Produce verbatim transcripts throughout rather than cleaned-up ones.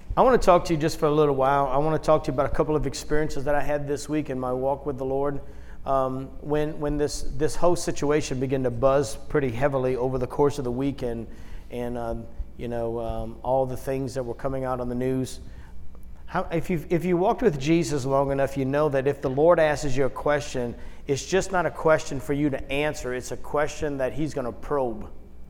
I want to talk to you just for a little while. I want to talk to you about a couple of experiences that I had this week in my walk with the Lord. Um, when when this this whole situation began to buzz pretty heavily over the course of the weekend, and um, you know um, all the things that were coming out on the news. How, if you if you walked with Jesus long enough, you know that if the Lord asks you a question, it's just not a question for you to answer. It's a question that He's going to probe.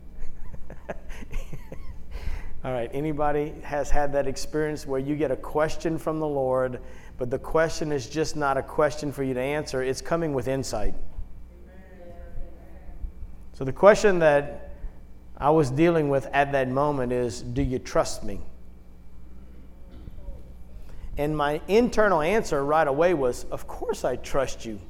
All right, anybody has had that experience where you get a question from the Lord, but the question is just not a question for you to answer. It's coming with insight. So the question that I was dealing with at that moment is, do you trust me? And my internal answer right away was, of course I trust you.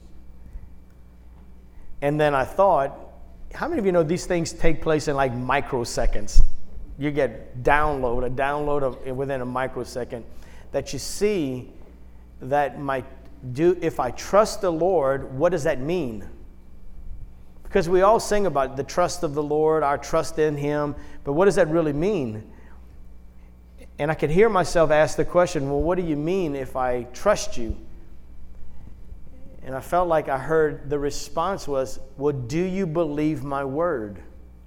And then I thought, how many of you know these things take place in like microseconds? You get download, a download of within a microsecond, that you see that my do if I trust the Lord, what does that mean? Because we all sing about the trust of the Lord, our trust in Him, but what does that really mean? And I could hear myself ask the question, well, what do you mean if I trust you? And I felt like I heard the response was, well, do you believe my word?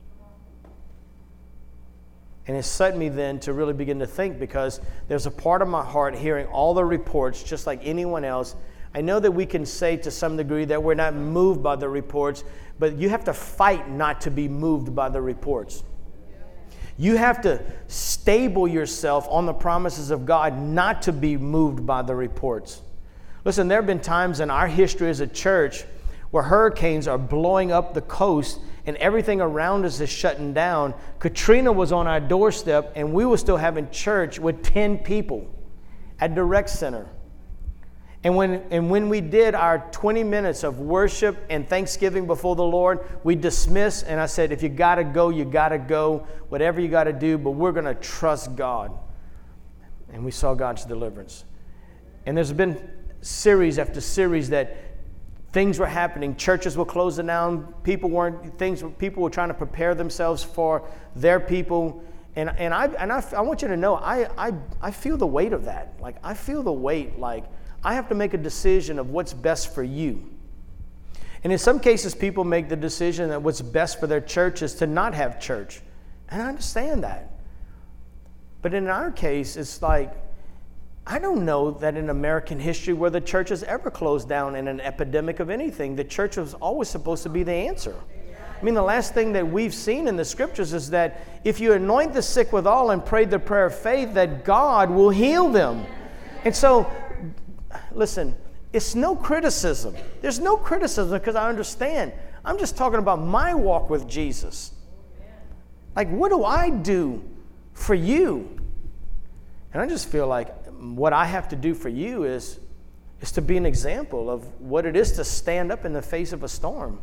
And it set me then to really begin to think, because there's a part of my heart hearing all the reports just like anyone else. I know that we can say to some degree that we're not moved by the reports, but you have to fight not to be moved by the reports. You have to stable yourself on the promises of God not to be moved by the reports. Listen, there have been times in our history as a church where hurricanes are blowing up the coast and everything around us is shutting down. Katrina was on our doorstep and we were still having church with ten people at the rec center. And when and when we did our twenty minutes of worship and thanksgiving before the Lord, we dismissed, and I said, if you got to go, you got to go, whatever you got to do, but we're going to trust God. And we saw God's deliverance. And there's been series after series that things were happening. Churches were closing down. People weren't things. People were trying to prepare themselves for their people. And and I and I, I want you to know, I I I feel the weight of that. Like I feel the weight. Like I have to make a decision of what's best for you. And in some cases, people make the decision that what's best for their church is to not have church. And I understand that. But in our case, it's like, I don't know that in American history where the church has ever closed down in an epidemic of anything. The church was always supposed to be the answer. I mean, the last thing that we've seen in the scriptures is that if you anoint the sick with oil and pray the prayer of faith, that God will heal them. And so, listen, it's no criticism. There's no criticism because I understand. I'm just talking about my walk with Jesus. Like, what do I do for you? And I just feel like what I have to do for you is, is to be an example of what it is to stand up in the face of a storm.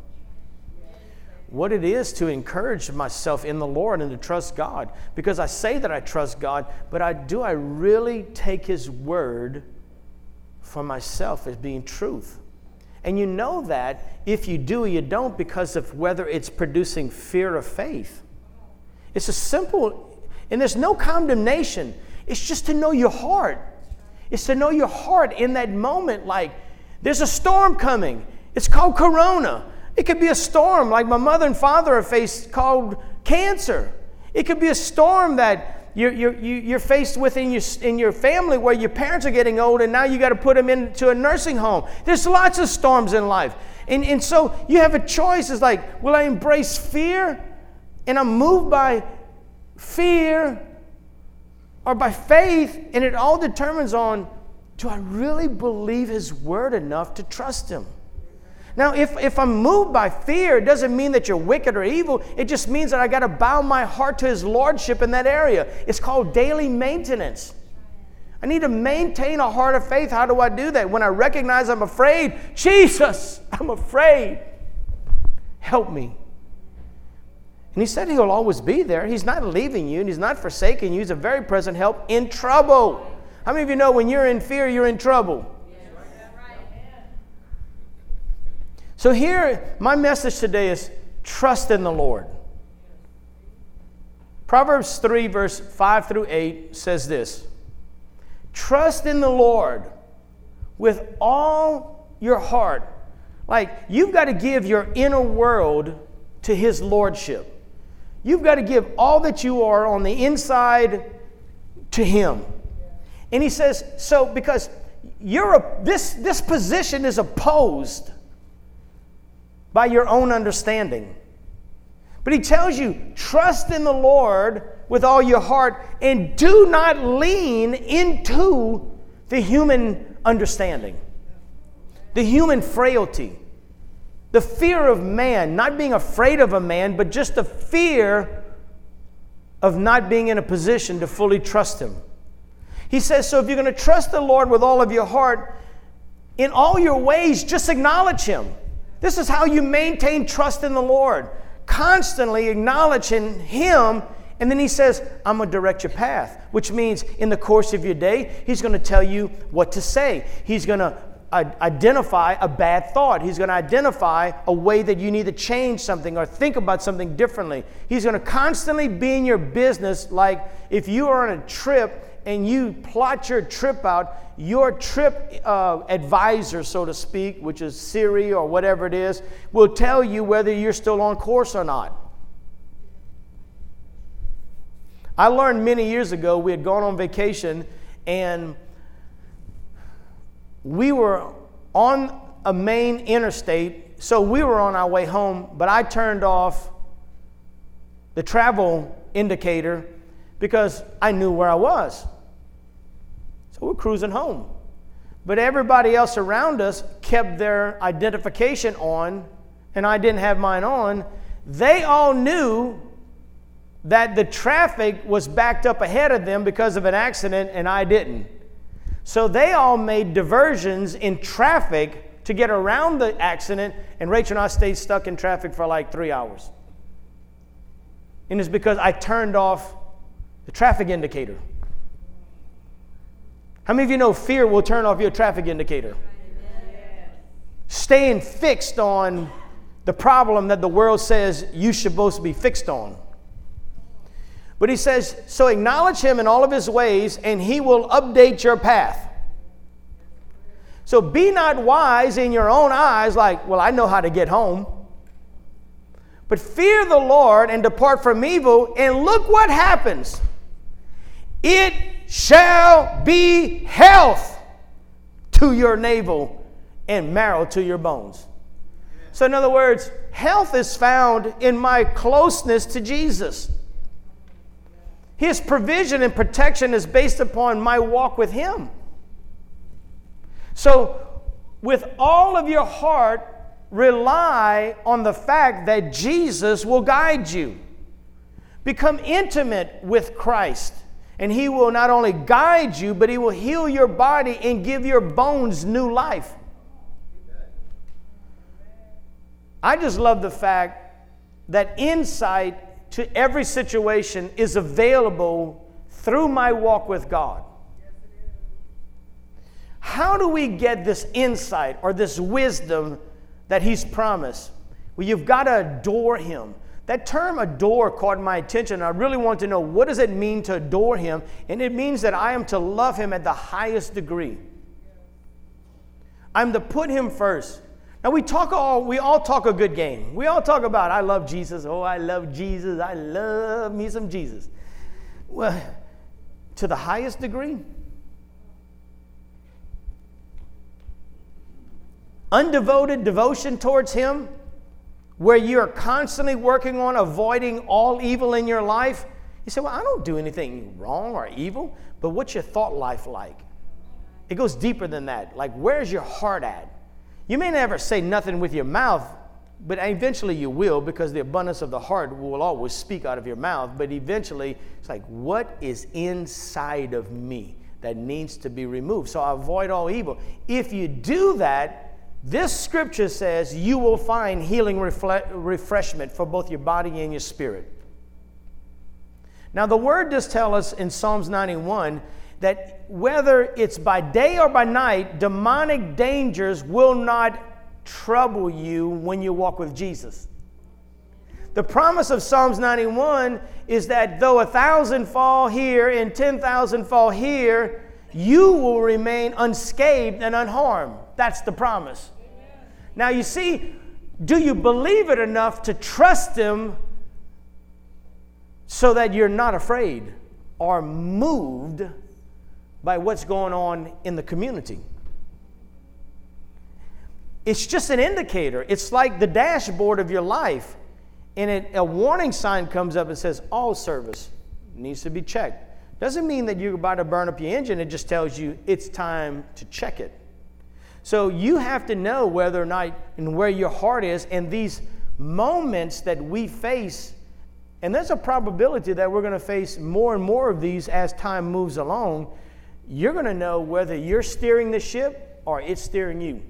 What it is to encourage myself in the Lord and to trust God. Because I say that I trust God, but I do I really take His word for myself as being truth? And you know that if you do or you don't because of whether it's producing fear or faith. It's a simple, and there's no condemnation. It's just to know your heart. It's to know your heart in that moment. Like, there's a storm coming. It's called Corona. It could be a storm like my mother and father have faced called cancer. It could be a storm that you're, you're, you're faced with in your, in your family where your parents are getting old and now you got to put them into a nursing home. There's lots of storms in life. And, and so you have a choice. It's like, will I embrace fear and I'm moved by fear, or by faith? And it all determines on, do I really believe His word enough to trust Him? Now, if, if I'm moved by fear, it doesn't mean that you're wicked or evil. It just means that I got to bow my heart to His lordship in that area. It's called daily maintenance. I need to maintain a heart of faith. How do I do that? When I recognize I'm afraid, Jesus, I'm afraid. Help me. And He said He'll always be there. He's not leaving you, and He's not forsaking you. He's a very present help in trouble. How many of you know when you're in fear, you're in trouble? So here, my message today is trust in the Lord. Proverbs three, verse five through eight says this. trust in the Lord with all your heart. Like, you've got to give your inner world to His lordship. You've got to give all that you are on the inside to Him. And He says, so because you're a, this, this position is opposed by your own understanding. But He tells you, trust in the Lord with all your heart and do not lean into the human understanding, the human frailty, the fear of man, not being afraid of a man, but just the fear of not being in a position to fully trust Him. He says, so if you're going to trust the Lord with all of your heart, in all your ways, just acknowledge Him. This is how you maintain trust in the Lord. Constantly acknowledging Him, and then He says, I'm going to direct your path, which means in the course of your day, He's going to tell you what to say. He's going to identify a bad thought. He's going to identify a way that you need to change something or think about something differently. He's going to constantly be in your business. Like if you are on a trip and you plot your trip out, your trip uh, advisor, so to speak, which is Siri or whatever it is, will tell you whether you're still on course or not. I learned many years ago, we had gone on vacation and we were on a main interstate, so we were on our way home, but I turned off the travel indicator because I knew where I was. So we're cruising home. But everybody else around us kept their identification on, and I didn't have mine on. They all knew that the traffic was backed up ahead of them because of an accident, and I didn't. So they all made diversions in traffic to get around the accident, and Rachel and I stayed stuck in traffic for like three hours. And it's because I turned off the traffic indicator. How many of you know fear will turn off your traffic indicator? Staying fixed on the problem that the world says you're supposed to be fixed on. But He says, so acknowledge Him in all of His ways, and He will update your path. So be not wise in your own eyes, like, well, I know how to get home. But fear the Lord and depart from evil, and look what happens. It shall be health to your navel and marrow to your bones. So in other words, health is found in my closeness to Jesus. His provision and protection is based upon my walk with Him. So with all of your heart, rely on the fact that Jesus will guide you. Become intimate with Christ. And He will not only guide you, but He will heal your body and give your bones new life. I just love the fact that insight to every situation is available through my walk with God. How do we get this insight or this wisdom that He's promised? Well, you've got to adore Him. That term adore caught my attention. I really want to know, what does it mean to adore Him? And it means that I am to love Him at the highest degree. I'm to put Him first. Now we talk all we all talk a good game. We all talk about, I love Jesus. Oh, I love Jesus. I love me some Jesus. Well, to the highest degree. Undevoted devotion towards Him, where you're constantly working on avoiding all evil in your life. You say, well, I don't do anything wrong or evil, but what's your thought life like? It goes deeper than that. Like, where's your heart at? You may never say nothing with your mouth, but eventually you will, because the abundance of the heart will always speak out of your mouth. But eventually, it's like, what is inside of me that needs to be removed? So I avoid all evil. If you do that, this scripture says you will find healing refle- refreshment for both your body and your spirit. Now, the Word does tell us in Psalms ninety-one that whether it's by day or by night, demonic dangers will not trouble you when you walk with Jesus. The promise of Psalms ninety-one is that though a thousand fall here and ten thousand fall here, you will remain unscathed and unharmed. That's the promise. Now you see, do you believe it enough to trust Him so that you're not afraid or moved by what's going on in the community? It's just an indicator. It's like the dashboard of your life. And it, a warning sign comes up and says, all service needs to be checked. Doesn't mean that you're about to burn up your engine. It just tells you it's time to check it. So you have to know whether or not and where your heart is. And these moments that we face, and there's a probability that we're going to face more and more of these as time moves along, you're going to know whether you're steering the ship or it's steering you.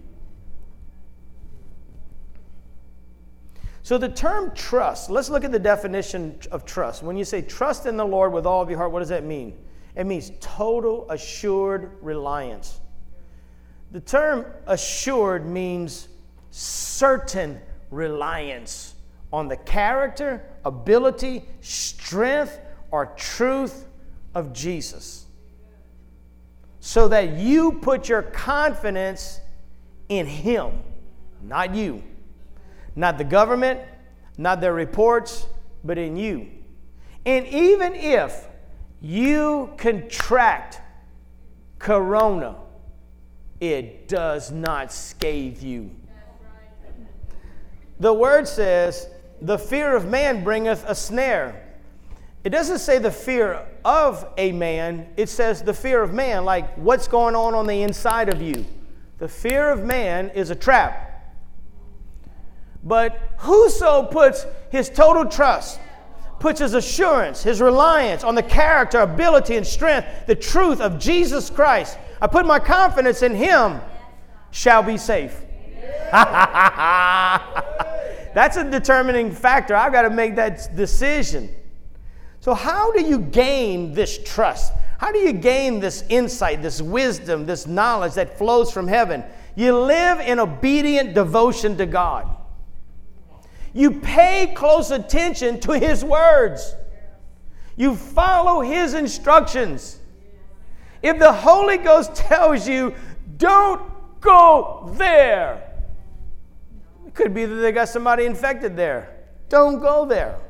So the term trust, let's look at the definition of trust. When you say trust in the Lord with all of your heart, what does that mean? It means total assured reliance. The term assured means certain reliance on the character, ability, strength, or truth of Jesus. So that you put your confidence in Him, not you. Not the government, not their reports, but in you. And even if you contract corona, it does not scathe you. The word says, the fear of man bringeth a snare. It doesn't say the fear of a man. It says the fear of man, like what's going on on the inside of you. The fear of man is a trap. But whoso puts his total trust, puts his assurance, his reliance on the character, ability, and strength, the truth of Jesus Christ, I put my confidence in Him, shall be safe. That's a determining factor. I've got to make that decision. So how do you gain this trust? How do you gain this insight, this wisdom, this knowledge that flows from heaven? You live in obedient devotion to God. You pay close attention to His words. You follow His instructions. If the Holy Ghost tells you, don't go there, it could be that they got somebody infected there. Don't go there.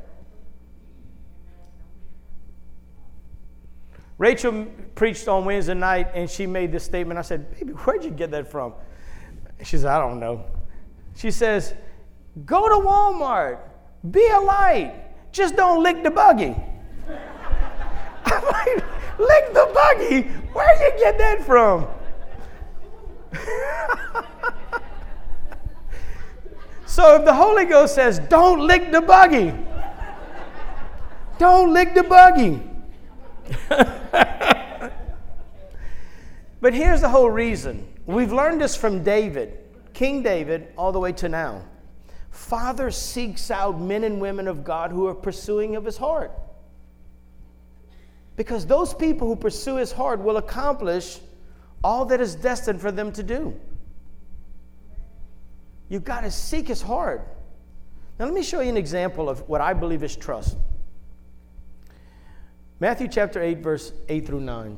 Rachel preached on Wednesday night, and she made this statement. I said, baby, where'd you get that from? She said, I don't know. She says, go to Walmart. Be a light. Just don't lick the buggy. I'm like, lick the buggy? Where'd you get that from? So if the Holy Ghost says, don't lick the buggy, don't lick the buggy. But here's the whole reason. We've learned this from David, King David, all the way to now. Father seeks out men and women of God who are pursuing of His heart. Because those people who pursue His heart will accomplish all that is destined for them to do. You've got to seek His heart. Now let me show you an example of what I believe is trust. Matthew chapter eight, verse eight through nine.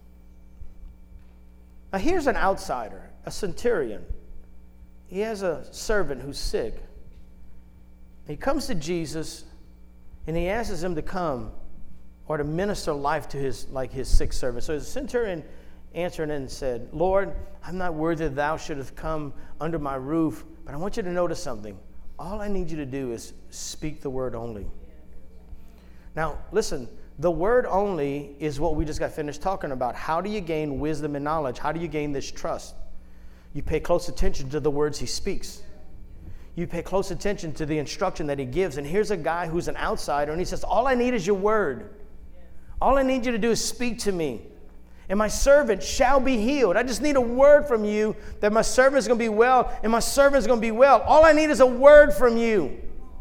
Now here's an outsider, a centurion. He has a servant who's sick. He comes to Jesus and he asks him to come or to minister life to his like his sick servant. So the centurion answered and said, Lord, I'm not worthy that thou shouldest come under my roof, but I want you to notice something. All I need you to do is speak the word only. Now, listen, the word only is what we just got finished talking about. How do you gain wisdom and knowledge? How do you gain this trust? You pay close attention to the words He speaks. You pay close attention to the instruction that He gives. And here's a guy who's an outsider, and he says, all I need is your word. All I need you to do is speak to me. And my servant shall be healed. I just need a word from you that my servant is going to be well, and my servant is going to be well. All I need is a word from you.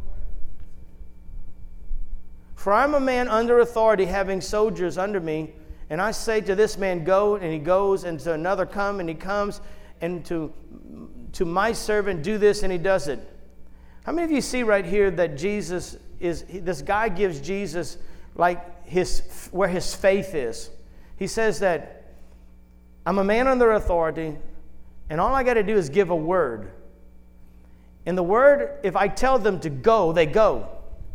For I'm a man under authority, having soldiers under me, and I say to this man, go, and he goes, and to another, come, and he comes, and to, to my servant, do this, and he does it. How many of you see right here that Jesus is, this guy gives Jesus like his, where his faith is. He says that I'm a man under authority, and all I got to do is give a word. And the word, if I tell them to go, they go.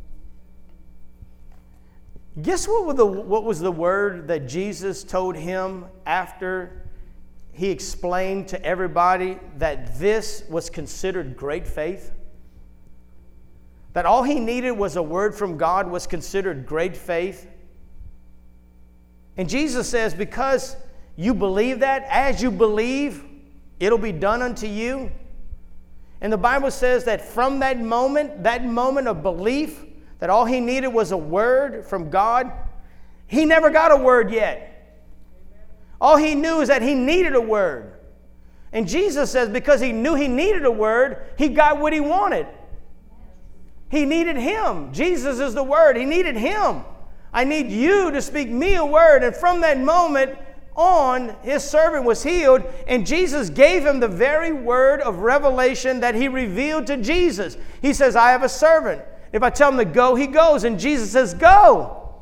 Guess what was the, what was the word that Jesus told him after he explained to everybody that this was considered great faith? That all he needed was a word from God was considered great faith? And Jesus says, because you believe that, as you believe, it'll be done unto you. And the Bible says that from that moment, that moment of belief, that all he needed was a word from God, he never got a word yet. All he knew is that he needed a word. And Jesus says because he knew he needed a word, he got what he wanted. He needed him. Jesus is the word. He needed him. I need you to speak me a word. And from that moment on, his servant was healed, and Jesus gave him the very word of revelation that he revealed to Jesus. He says, I have a servant. If I tell him to go, he goes. And Jesus says, go.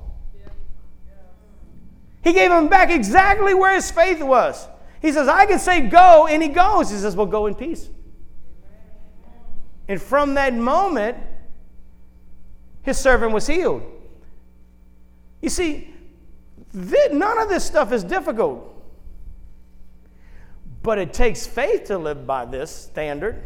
He gave him back exactly where his faith was. He says, I can say go, and he goes. He says, well, go in peace. And from that moment, his servant was healed. You see, none of this stuff is difficult. But it takes faith to live by this standard.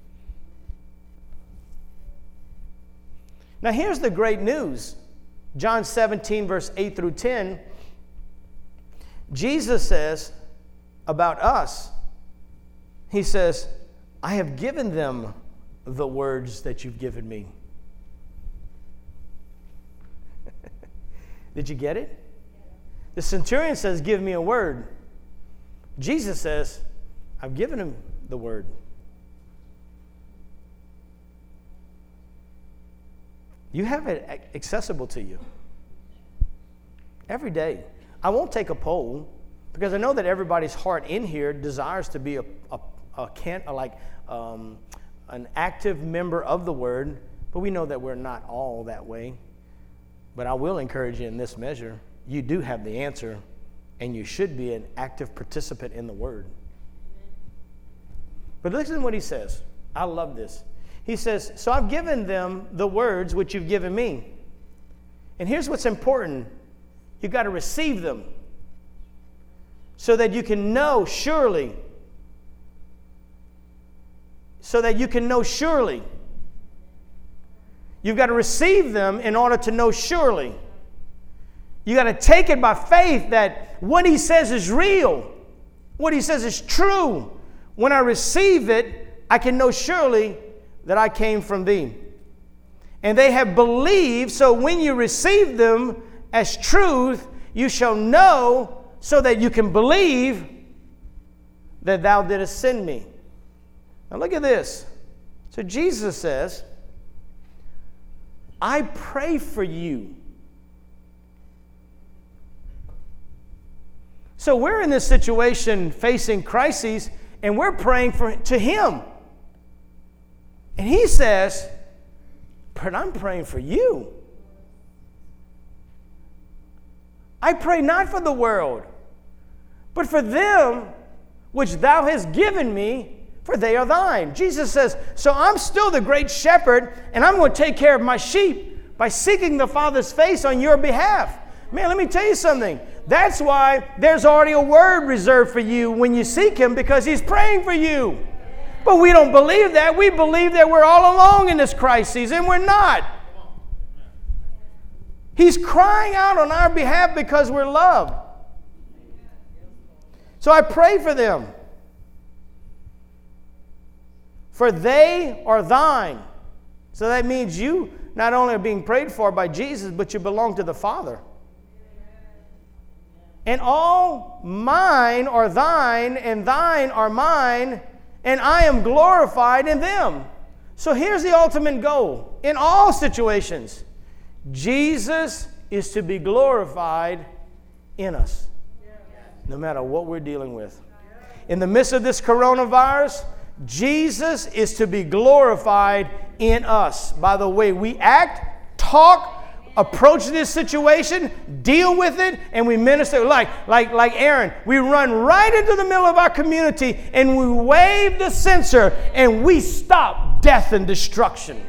Now here's the great news. John seventeen, verse eight through ten. Jesus says about us, he says, I have given them the words that you've given me. Did you get it? The centurion says, give me a word. Jesus says, I've given him the word. You have it accessible to you every day. I won't take a poll because I know that everybody's heart in here desires to be a, a, a can, a like um, an active member of the word, but we know that we're not all that way. But I will encourage you in this measure. You do have the answer, and you should be an active participant in the word. But listen to what he says. I love this. He says, so I've given them the words which you've given me. And here's what's important. You've got to receive them so that you can know surely. So that you can know surely. You've got to receive them in order to know surely. You got to take it by faith that what he says is real. What he says is true. When I receive it, I can know surely that I came from thee. And they have believed, so when you receive them as truth, you shall know so that you can believe that thou didst send me. Now look at this. So Jesus says, I pray for you. So we're in this situation facing crises, and we're praying for to him. And he says, but I'm praying for you. I pray not for the world, but for them which thou hast given me, for they are thine. Jesus says, so I'm still the great shepherd, and I'm going to take care of my sheep by seeking the Father's face on your behalf. Man, let me tell you something. That's why there's already a word reserved for you when you seek him, because he's praying for you. But we don't believe that. We believe that we're all alone in this crisis, and we're not. He's crying out on our behalf because we're loved. So I pray for them. For they are thine. So that means you not only are being prayed for by Jesus, but you belong to the Father. And all mine are thine, and thine are mine, and I am glorified in them. So here's the ultimate goal. In all situations, Jesus is to be glorified in us, no matter what we're dealing with. In the midst of this coronavirus, Jesus is to be glorified in us by the way we act, talk, approach this situation, deal with it, and we minister. Like, like, like Aaron, we run right into the middle of our community and we wave the censer and we stop death and destruction.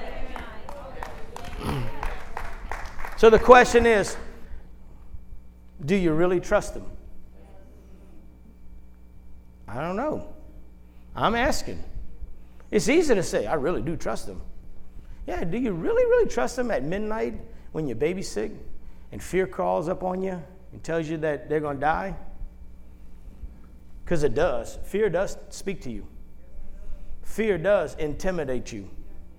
So the question is, do you really trust him? I don't know. I'm asking. It's easy to say, I really do trust him. Yeah, do you really, really trust him at midnight when your baby's sick and fear crawls up on you and tells you that they're going to die? Because it does. Fear does speak to you. Fear does intimidate you.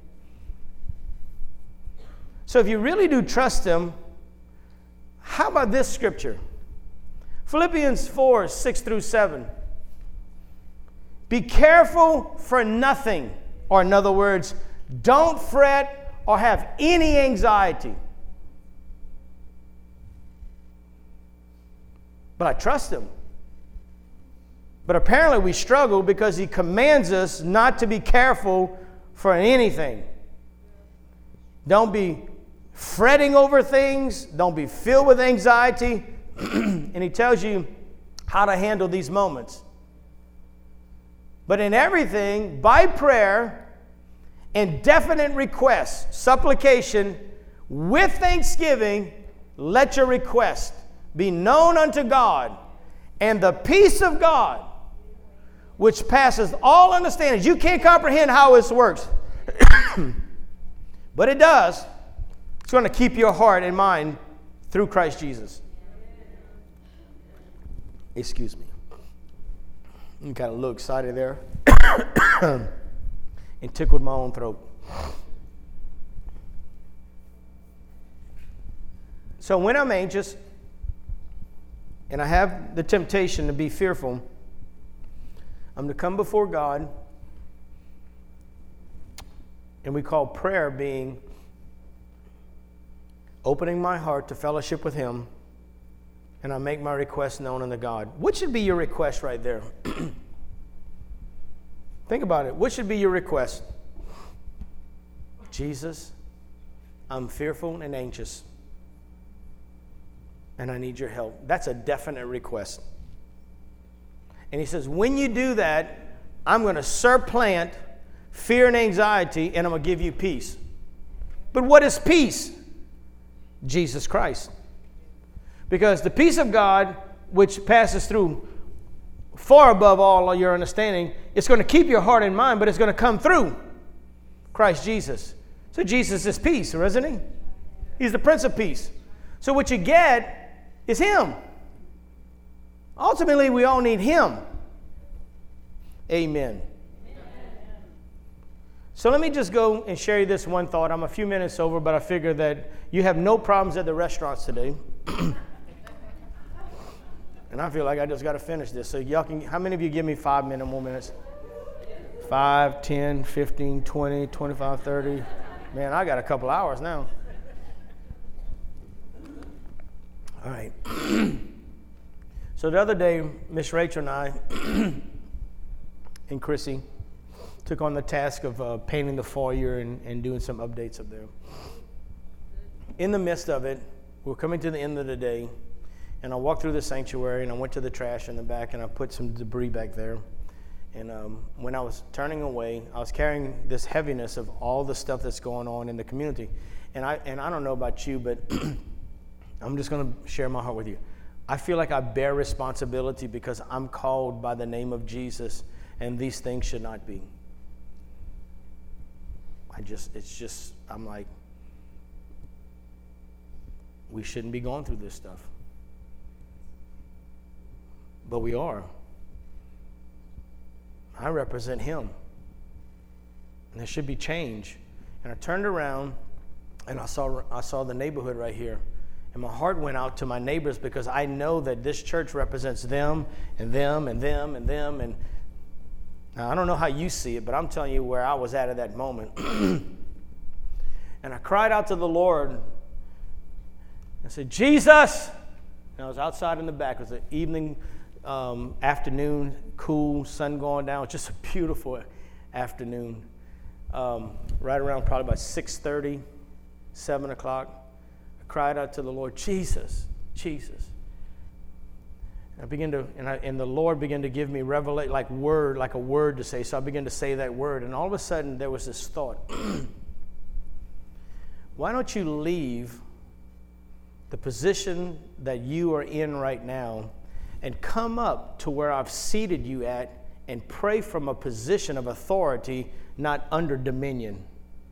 So if you really do trust him, how about this scripture? Philippians four, six through seven. Be careful for nothing, or in other words, don't fret or have any anxiety. But I trust him. But apparently we struggle because he commands us not to be careful for anything. Don't be fretting over things. Don't be filled with anxiety. And he tells you how to handle these moments. But in everything, by prayer and definite requests, supplication, with thanksgiving, let your request be known unto God, and the peace of God, which passes all understanding. You can't comprehend how this works, but it does. It's going to keep your heart and mind through Christ Jesus. Excuse me. I'm kind of a little excited there. And tickled my own throat. So when I'm anxious and I have the temptation to be fearful, I'm to come before God, and we call prayer being opening my heart to fellowship with him, and I make my request known unto God. What should be your request right there? Think about it. What should be your request? Jesus, I'm fearful and anxious, and I need your help. That's a definite request. And he says, when you do that, I'm going to supplant fear and anxiety, and I'm going to give you peace. But what is peace? Jesus Christ. Because the peace of God, which passes through far above all your understanding, it's going to keep your heart and mind, but it's going to come through Christ Jesus. So Jesus is peace, isn't he? He's the Prince of Peace. So what you get is him. Ultimately, we all need him. Amen. So let me just go and share you this one thought. I'm a few minutes over, but I figure that you have no problems at the restaurants today. And I feel like I just got to finish this. So y'all can, how many of you give me five minute more minutes? Five, ten, fifteen, twenty, twenty-five, thirty. Man, I got a couple hours now. All right. So the other day, Miss Rachel and I and Chrissy took on the task of uh, painting the foyer and, and doing some updates up there. In the midst of it, we're coming to the end of the day, and I walked through the sanctuary, and I went to the trash in the back, and I put some debris back there. And um, when I was turning away, I was carrying this heaviness of all the stuff that's going on in the community. And I and I don't know about you, but I'm just going to share my heart with you. I feel like I bear responsibility because I'm called by the name of Jesus, and these things should not be. I just, it's just, I'm like, we shouldn't be going through this stuff. But we are. I represent him. And there should be change. And I turned around and I saw I saw the neighborhood right here. And my heart went out to my neighbors because I know that this church represents them and them and them and them. And now, I don't know how you see it, but I'm telling you where I was at at that moment. And I cried out to the Lord. I said, Jesus! And I was outside in the back. It was an evening, um, afternoon, cool, sun going down. It was just a beautiful afternoon. Um, right around probably about six thirty, seven o'clock. cried out to the Lord, Jesus, Jesus. And I began to, and, I, and the Lord began to give me revelation, like word, like a word to say. So I began to say that word. And all of a sudden, there was this thought. Why don't you leave the position that you are in right now and come up to where I've seated you at and pray from a position of authority, not under dominion?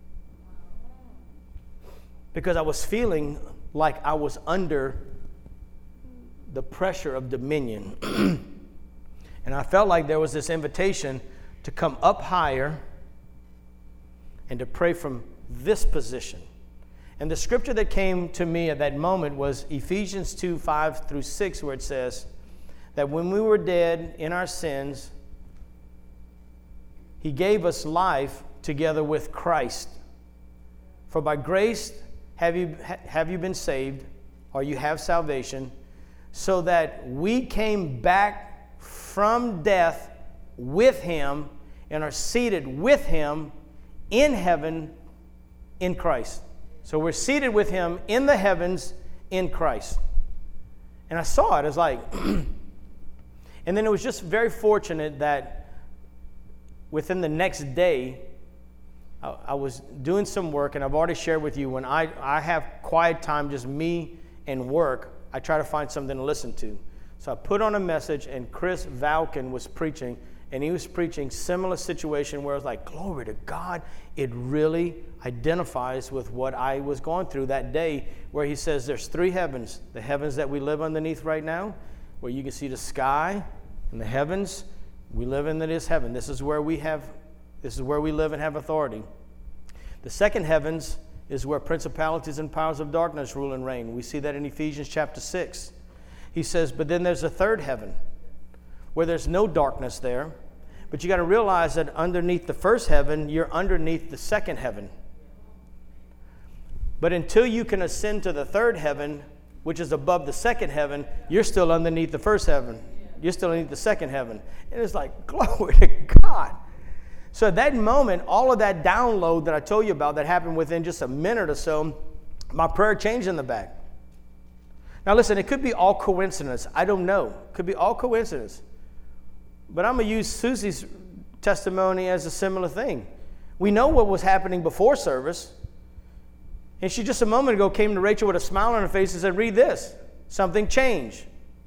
Because I was feeling like I was under the pressure of dominion. And I felt like there was this invitation to come up higher and to pray from this position. And the scripture that came to me at that moment was Ephesians two, five through six, where it says that when we were dead in our sins, He gave us life together with Christ. For by grace have you, have you been saved, or you have salvation, so that we came back from death with Him and are seated with Him in heaven in Christ. So we're seated with Him in the heavens in Christ. And I saw it as like, and then it was just very fortunate that within the next day, I, I was doing some work, and I've already shared with you, when I, I have quiet time, just me and work, I try to find something to listen to. So I put on a message, and Chris Valken was preaching, and he was preaching similar situation where I was like, glory to God. It really identifies with what I was going through that day, where he says there's three heavens. The heavens that we live underneath right now, where you can see the sky, and the heavens, we live in this heaven. This is where we have, this is where we live and have authority. The second heavens is where principalities and powers of darkness rule and reign. We see that in Ephesians chapter six. He says, but then there's a third heaven, where there's no darkness there. But you got to realize that underneath the first heaven, you're underneath the second heaven. But until you can ascend to the third heaven, which is above the second heaven, you're still underneath the first heaven. You're still underneath the second heaven. And it's like, glory to God. So at that moment, all of that download that I told you about that happened within just a minute or so, my prayer changed in the back. Now listen, it could be all coincidence. I don't know. It could be all coincidence. But I'm going to use Susie's testimony as a similar thing. We know what was happening before service. And she just a moment ago came to Rachel with a smile on her face and said, read this. Something changed.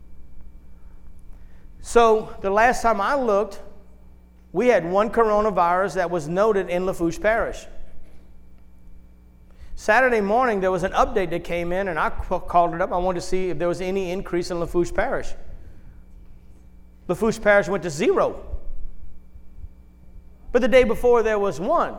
So the last time I looked, we had one coronavirus that was noted in Lafourche Parish. Saturday morning, there was an update that came in, and I called it up. I wanted to see if there was any increase in Lafourche Parish. Lafourche Parish went to zero. But the day before, there was one.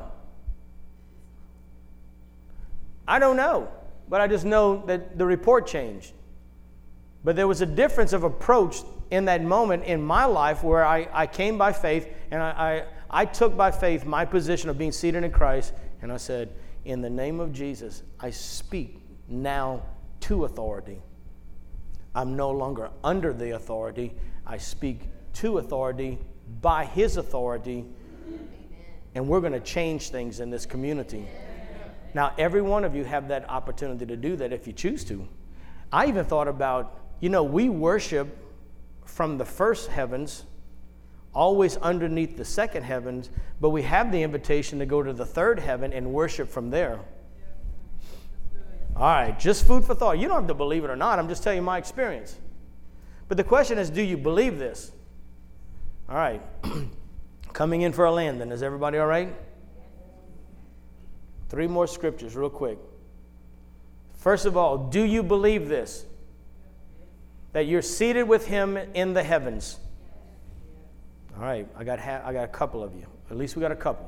I don't know, but I just know that the report changed. But there was a difference of approach in that moment in my life where I, I came by faith, and I, I, I took by faith my position of being seated in Christ, and I said, in the name of Jesus, I speak now to authority. I'm no longer under the authority. I speak to authority by His authority, and we're going to change things in this community. Now, every one of you have that opportunity to do that if you choose to. I even thought about, you know, we worship from the first heavens, always underneath the second heavens, but we have the invitation to go to the third heaven and worship from there. All right, just food for thought. You don't have to believe it or not. I'm just telling you my experience. But the question is, do you believe this? All right. Coming in for a Landon. Is everybody all right? Three more scriptures real quick. First of all, do you believe this? That you're seated with Him in the heavens. All right, I got ha- I got a couple of you. At least we got a couple.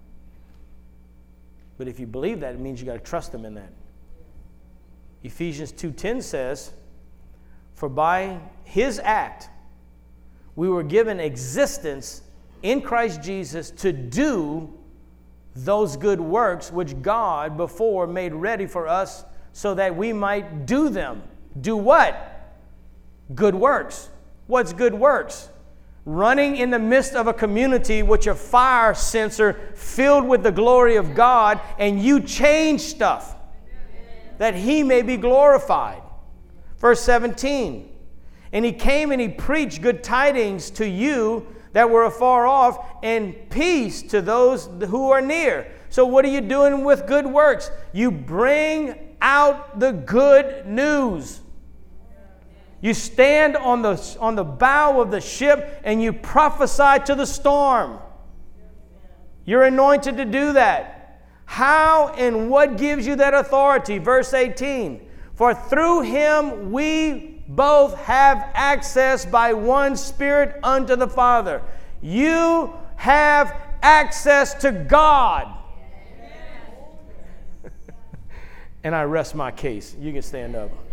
But if you believe that, it means you got to trust Him in that. Ephesians two ten says, for by His act we were given existence in Christ Jesus to do those good works which God before made ready for us so that we might do them. Do what? Good works. What's good works? Running in the midst of a community with your fire sensor filled with the glory of God, and you change stuff. that he may be glorified. Verse seventeen, and he came and he preached good tidings to you that were afar off, and peace to those who are near. So what are you doing with good works? You bring out the good news. You stand on the, on the bow of the ship and you prophesy to the storm. You're anointed to do that. How and what gives you that authority? Verse eighteen, for through him we both have access by one Spirit unto the Father. You have access to God. And I rest my case. You can stand up.